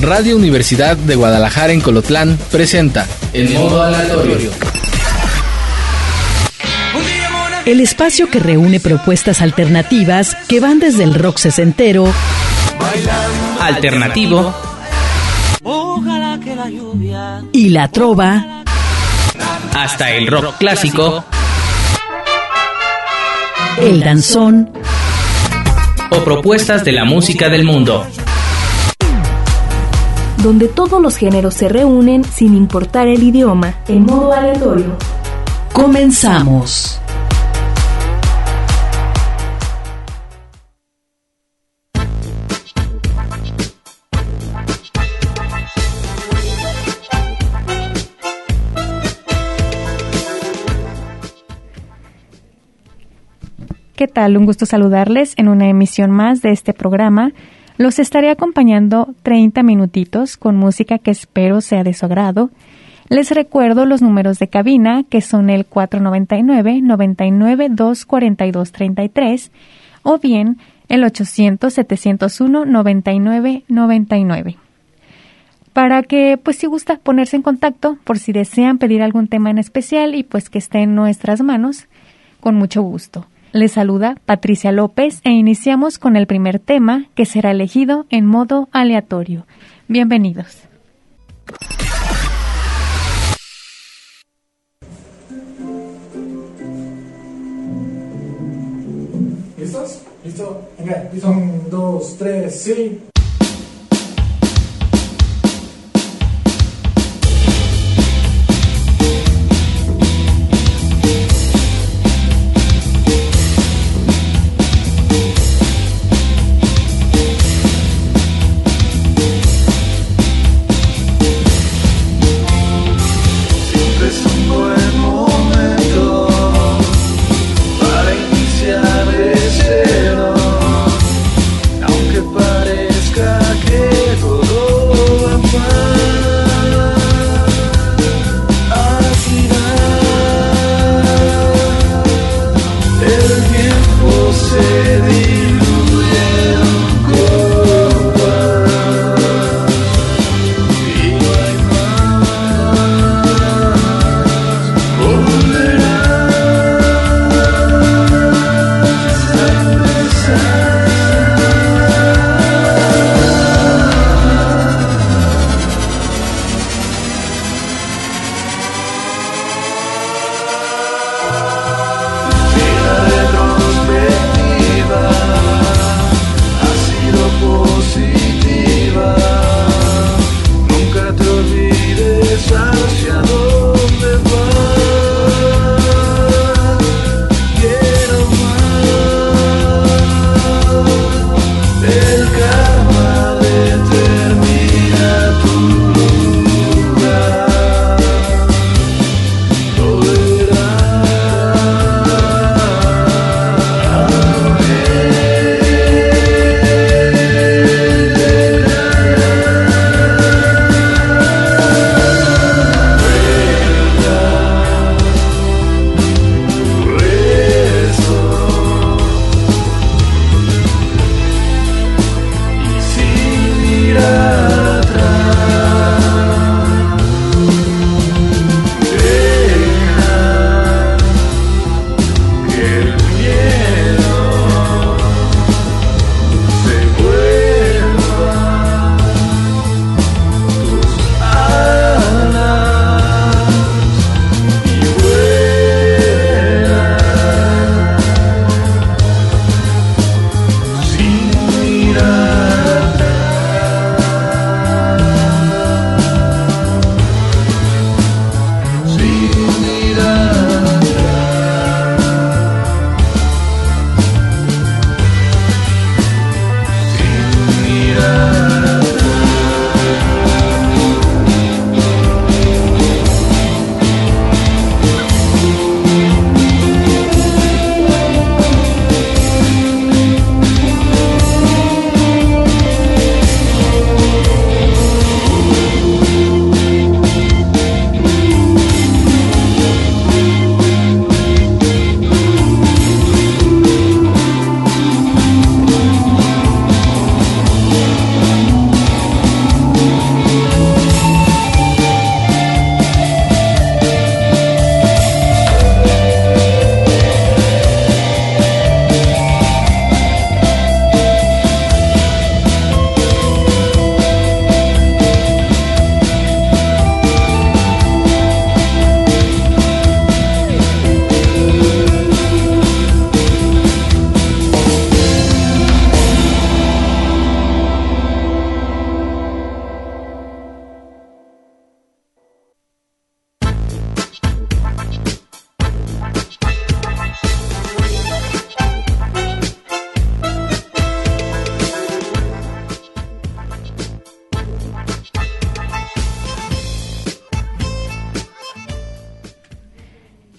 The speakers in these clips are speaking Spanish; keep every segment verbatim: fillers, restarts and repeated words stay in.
Radio Universidad de Guadalajara en Colotlán presenta En Modo Aleatorio. El espacio que reúne propuestas alternativas que van desde el rock sesentero, alternativo y la trova, hasta el rock clásico, el danzón o propuestas de la música del mundo, donde todos los géneros se reúnen sin importar el idioma, en modo aleatorio. Comenzamos. ¿Qué tal? Un gusto saludarles en una emisión más de este programa. Los estaré acompañando treinta minutitos con música que espero sea de su agrado. Les recuerdo los números de cabina, que son el cuatro noventa y nueve, noventa y nueve, doscientos cuarenta y dos, treinta y tres o bien el ochocientos, setecientos uno, noventa y nueve, noventa y nueve. Para que, pues si gusta ponerse en contacto por si desean pedir algún tema en especial y pues que esté en nuestras manos, con mucho gusto. Les saluda Patricia López e iniciamos con el primer tema que será elegido en modo aleatorio. Bienvenidos. ¿Listos? ¿Listo? Venga, listo. Un, dos, tres, sí. Aunque parezca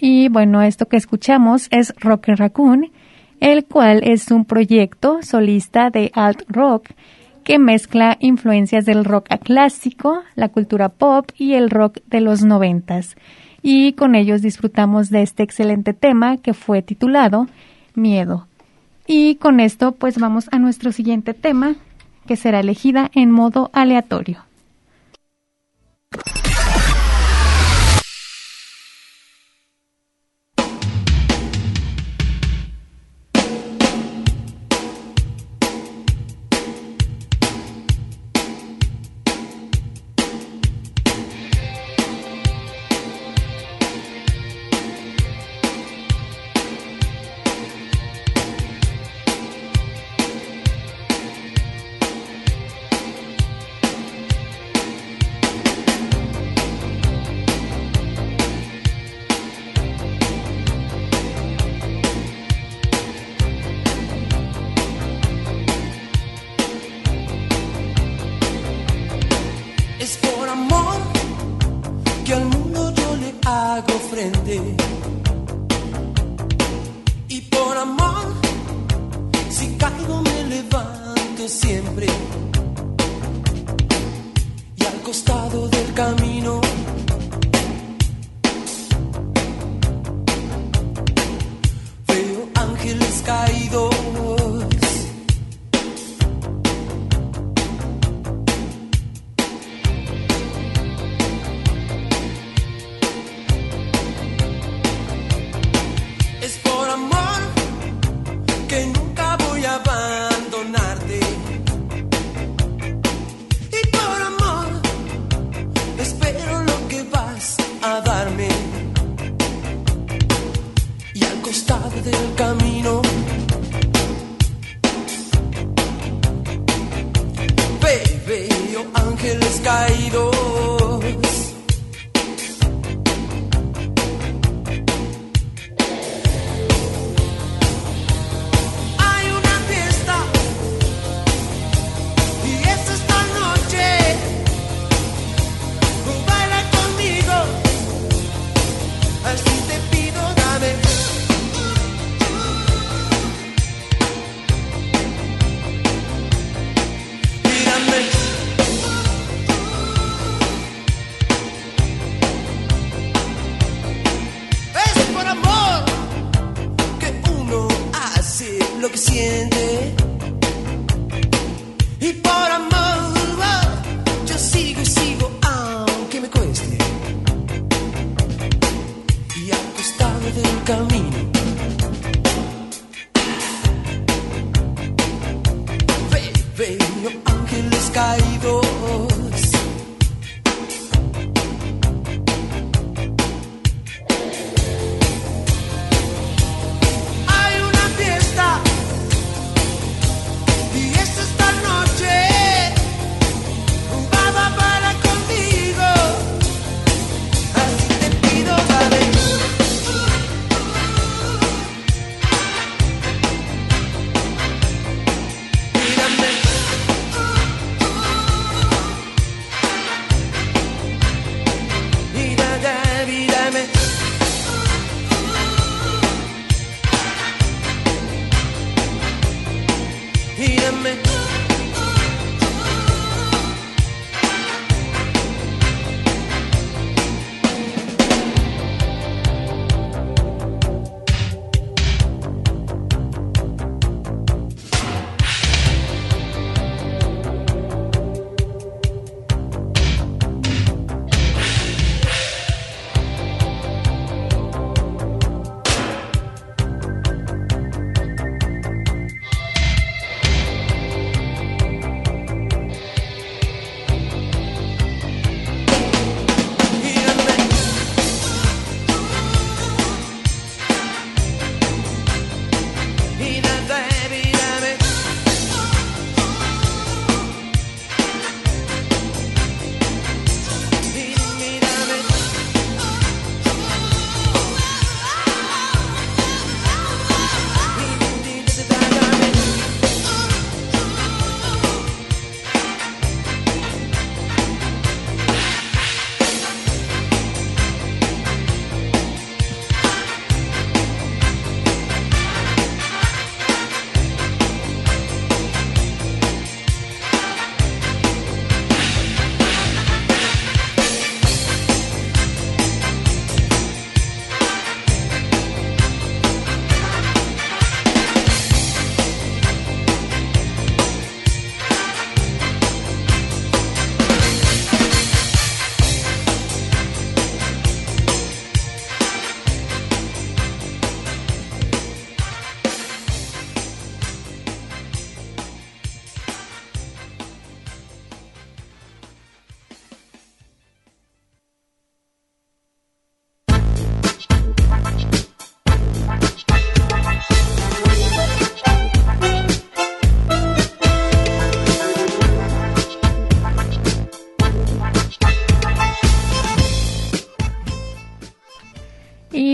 Y bueno, esto que escuchamos es Rocket Raccoon, el cual es un proyecto solista de alt rock que mezcla influencias del rock clásico, la cultura pop y el rock de los noventas. Y con ellos disfrutamos de este excelente tema que fue titulado Miedo. Y con esto pues vamos a nuestro siguiente tema, que será elegida en modo aleatorio.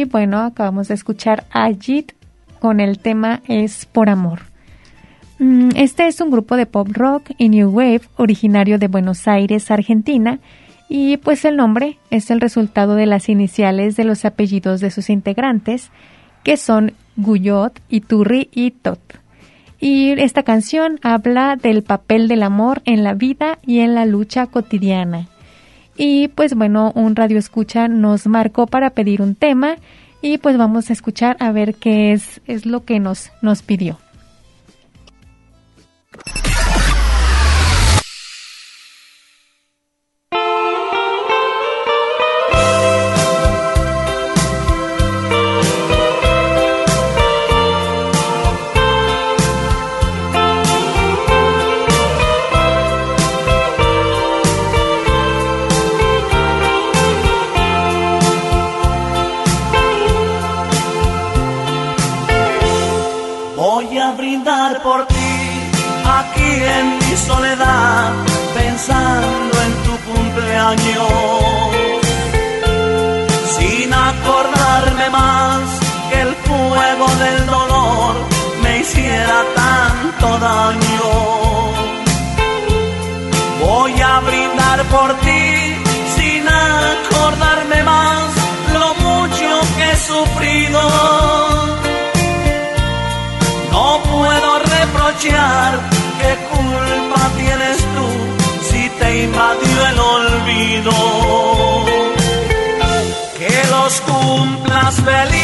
bueno, acabamos de escuchar a Jit con el tema Es por amor. Este es un grupo de pop rock y new wave originario de Buenos Aires, Argentina, y pues el nombre es el resultado de las iniciales de los apellidos de sus integrantes, que son Guyot, Iturri y Tot. Y esta canción habla del papel del amor en la vida y en la lucha cotidiana. Y pues bueno, un radioescucha nos marcó para pedir un tema y pues vamos a escuchar a ver qué es, es lo que nos, nos pidió. Por ti, aquí en mi soledad, pensando en tu cumpleaños, sin acordarme más que el fuego del dolor me hiciera tanto daño. Voy a brindar por ti, sin acordarme más lo mucho que he sufrido. No puedo reprochar, qué culpa tienes tú si te invadió el olvido. Que los cumplas feliz,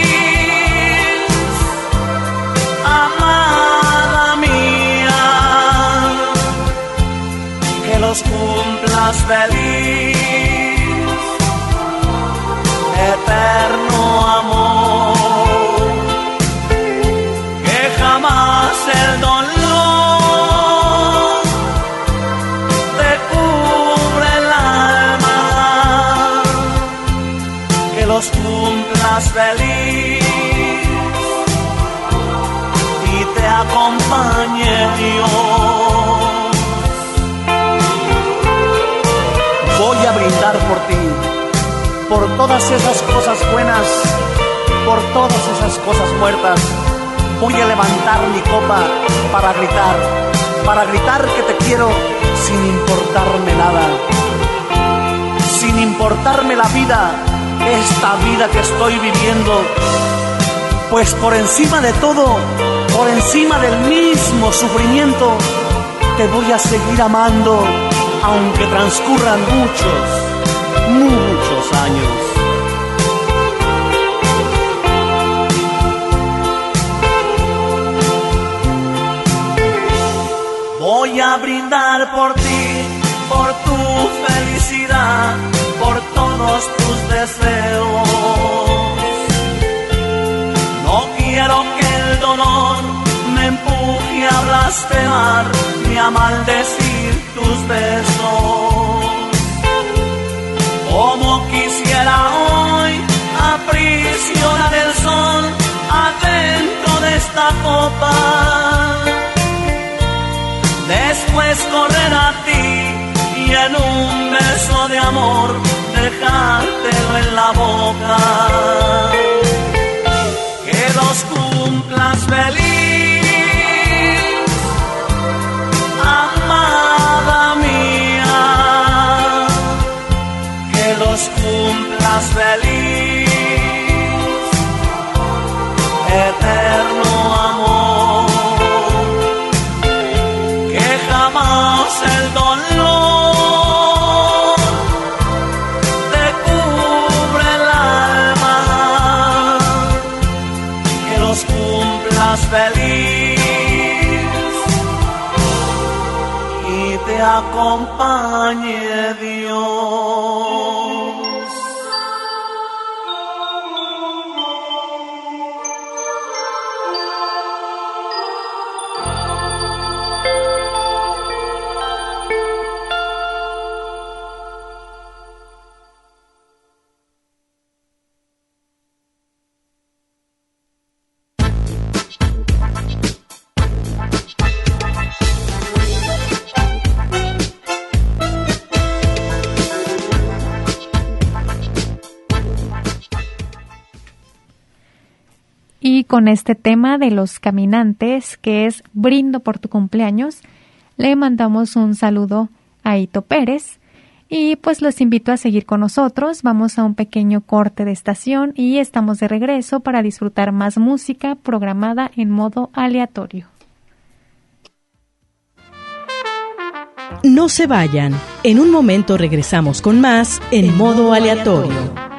amada mía. Que los cumplas feliz, eterno amor. Jamás el dolor te cubre el alma, que los cumplas feliz y te acompañe Dios. Voy a brindar por ti, por todas esas cosas buenas, por todas esas cosas muertas. Voy a levantar mi copa para gritar, para gritar que te quiero sin importarme nada, sin importarme la vida, esta vida que estoy viviendo, pues por encima de todo, por encima del mismo sufrimiento, te voy a seguir amando, aunque transcurran muchos, muchos años. Voy a brindar por ti, por tu felicidad, por todos tus deseos. No quiero que el dolor me empuje a blasfemar ni a maldecir tus besos. Como quisiera hoy aprisionar el sol adentro de esta copa, después correr a ti y en un beso de amor dejártelo en la boca. Que los cumplas feliz, amada mía. Que los cumplas feliz, eterno amor. Jamás el dolor te cubre el alma, que los cumplas feliz y te acompañe Dios. con este tema de Los Caminantes, que es Brindo por tu cumpleaños, le mandamos un saludo a Ito Pérez y pues los invito a seguir con nosotros. Vamos a un pequeño corte de estación y estamos de regreso para disfrutar más música programada en modo aleatorio. No se vayan. En un momento regresamos con más en, en modo, modo aleatorio. aleatorio.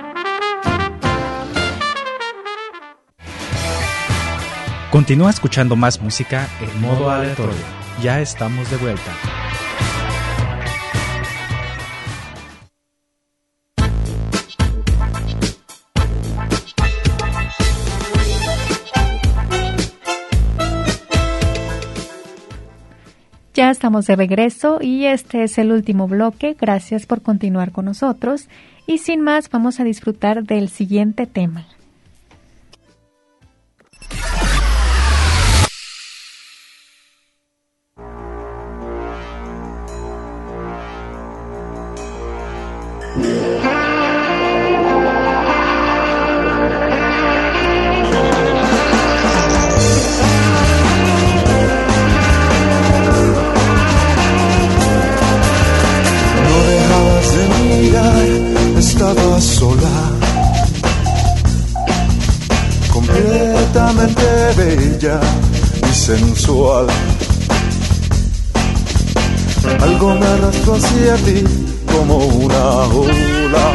Continúa escuchando más música en modo aleatorio. Ya estamos de vuelta. Ya estamos de regreso y este es el último bloque. Gracias por continuar con nosotros. Y sin más, vamos a disfrutar del siguiente tema. Estaba sola, completamente bella y sensual. Algo me arrastró hacia ti como una ola,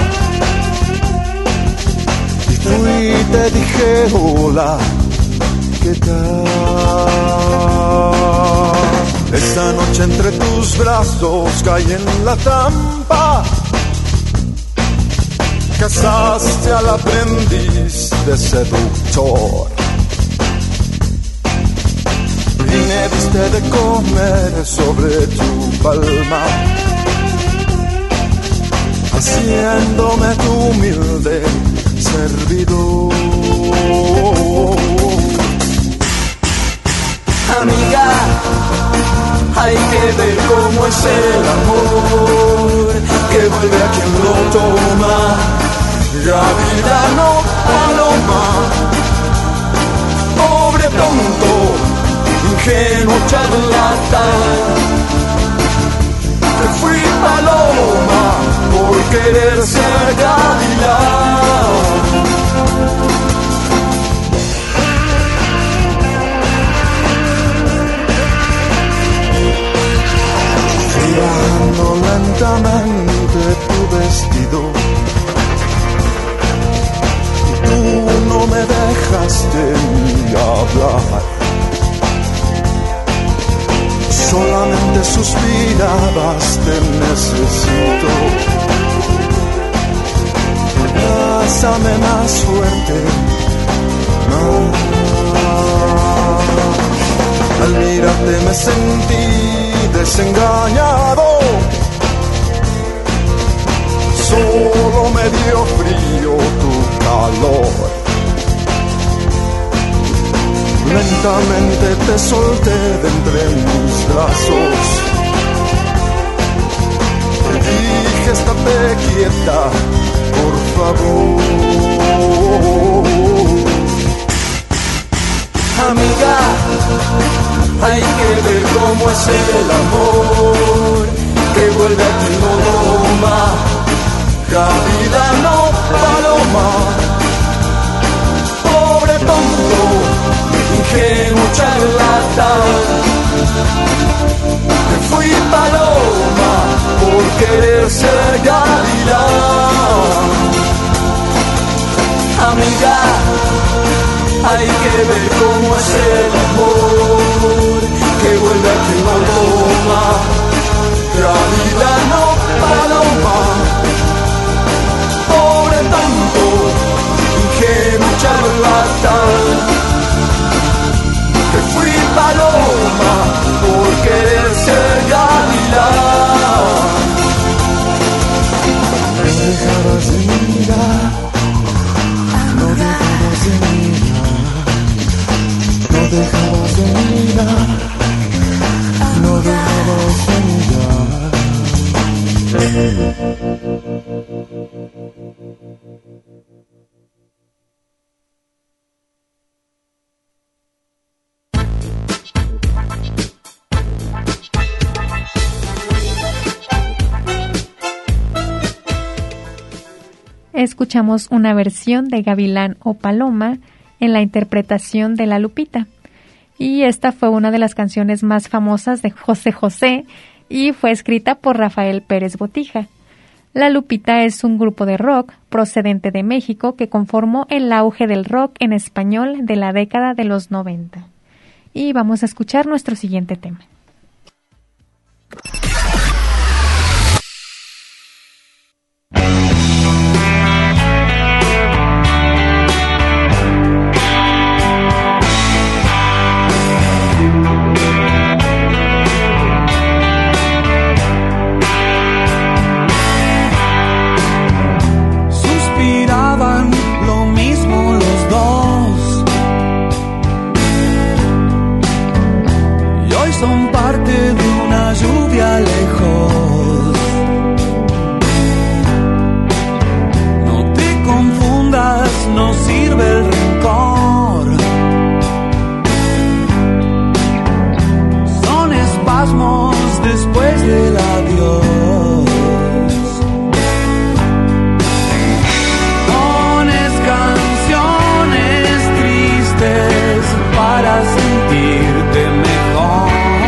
y fui y te dije hola, ¿qué tal? Esta noche entre tus brazos caí en la trampa. Casaste al aprendiz de seductor y me diste de comer sobre tu palma, haciéndome tu humilde servidor. Amiga, hay que ver cómo es el amor, que vuelve a quien lo toma. Gavilano, paloma, pobre tonto, ingenuo charlatán. Te fui paloma por querer ser gavilán. Girando lentamente tu vestido, tú no me dejaste ni hablar, solamente suspirabas, te necesito. Abrázame más fuerte, más. Al mirarte me sentí desengañado, solo me dio frío tu calor. Lentamente te solté de entre mis brazos, te dije estate quieta, por favor. Amiga, hay que ver cómo es el amor, que vuelve a quien lo toma. Gavilano, paloma, pobre tonto, ingenuo charlatán. Te fui paloma por querer ser gavilán. Amiga, hay que ver cómo es el amor, que vuelve a quien lo toma. Gavilano, paloma, pobre tonto, ingenuo charlatán. Que fui paloma por querer ser gavilán. No dejabas de mirar, no dejabas de mirar, no dejabas de mirar, no dejabas de mirar. escuchamos una versión de Gavilán o Paloma en la interpretación de La Lupita. Y esta fue una de las canciones más famosas de José José y fue escrita por Rafael Pérez Botija. La Lupita es un grupo de rock procedente de México que conformó el auge del rock en español de la década de los noventa. Y vamos a escuchar nuestro siguiente tema. Son parte de una lluvia lejos. No te confundas, no sirve el rencor. Son espasmos después del adiós. Pones canciones tristes para sentirte mejor.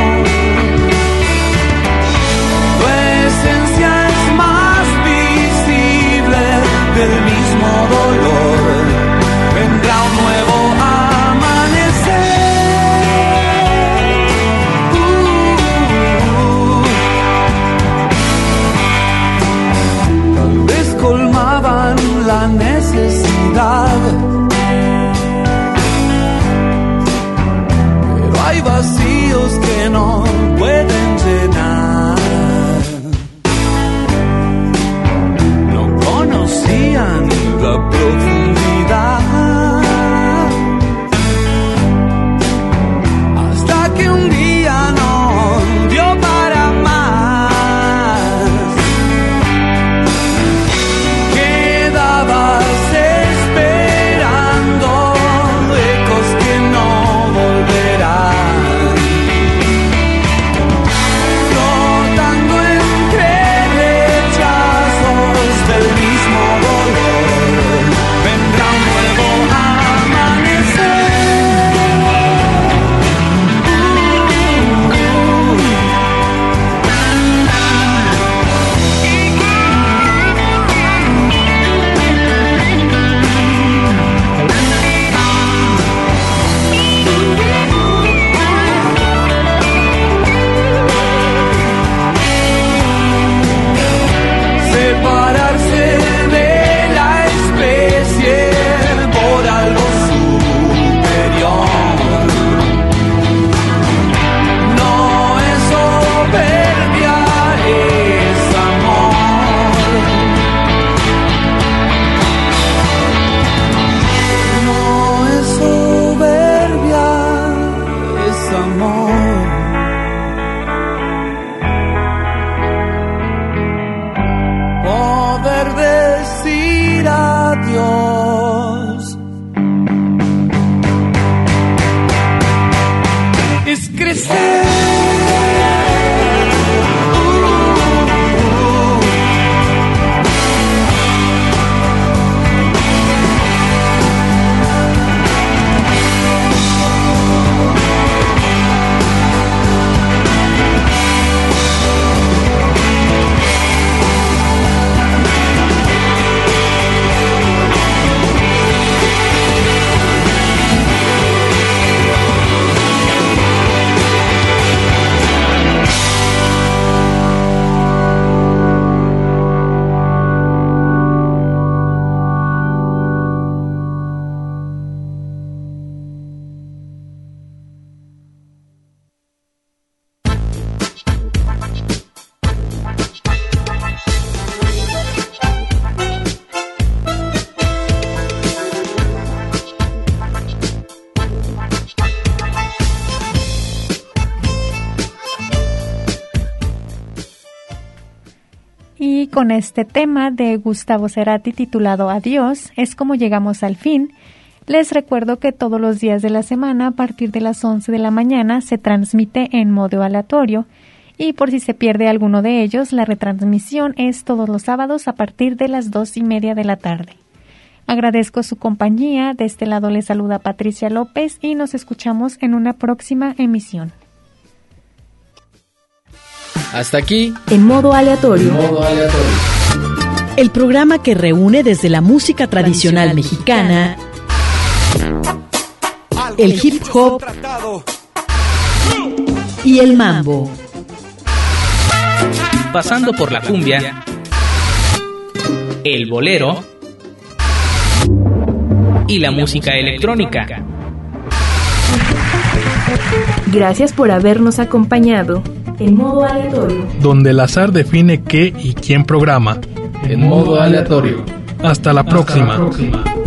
Del mismo dolor vendrá un nuevo amanecer. Uh, tal vez colmaban la necesidad, pero hay vacíos que no pueden llenar. La profundidad hasta que un día no dio para más. Quedabas esperando ecos que no volverán, flotando entre rechazos del mismo dolor. Vendrá un nuevo amanecer. Separarse de la especie por algo superior no es soberbia, es amor. No es soberbia, es amor. Poder decir adiós es crecer. Y con este tema de Gustavo Cerati titulado Adiós, es como llegamos al fin. Les recuerdo que todos los días de la semana, a partir de las once de la mañana, se transmite en modo aleatorio Y por si se pierde alguno de ellos, la retransmisión es todos los sábados a partir de las dos y media de la tarde. Agradezco su compañía. De este lado les saluda Patricia López y nos escuchamos en una próxima emisión. Hasta aquí, En modo aleatorio. En modo aleatorio. El programa que reúne desde la música tradicional mexicana, el hip hop y el mambo. Pasando por la cumbia, el bolero y la música electrónica. Gracias por habernos acompañado. En modo aleatorio. Donde el azar define qué y quién programa. En modo aleatorio. Hasta la próxima. Hasta la próxima.